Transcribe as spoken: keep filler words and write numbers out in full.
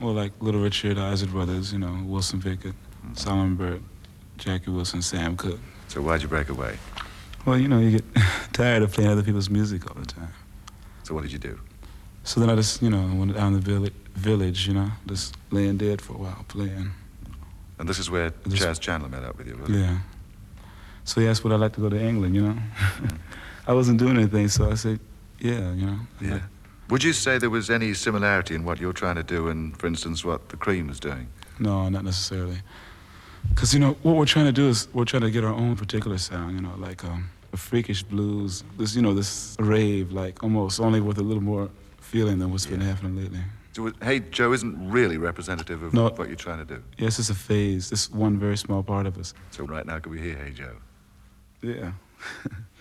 Well, like Little Richard, Isaac Brothers, you know, Wilson Pickett, mm-hmm. Solomon Burke, Jackie Wilson, Sam Cooke. So why'd you break away? Well, you know, you get tired of playing other people's music all the time. So what did you do? So then I just, you know, went down the village, village, you know, just laying dead for a while, playing. And this is where this, Chas Chandler met up with you, was yeah. it? So he asked would I like to go to England, you know? Mm. I wasn't doing anything, so I said, yeah, you know. Yeah. Like, would you say there was any similarity in what you're trying to do and, for instance, what the Cream is doing? No, not necessarily. Because, you know, what we're trying to do is we're trying to get our own particular sound, you know, like um, a freakish blues, this, you know, this rave, like almost only with a little more feeling than what's yeah. been happening lately. So, Hey Joe isn't really representative of no, what you're trying to do? Yes, it's a phase, this one very small part of us. So right now, can we hear Hey Joe? Yeah.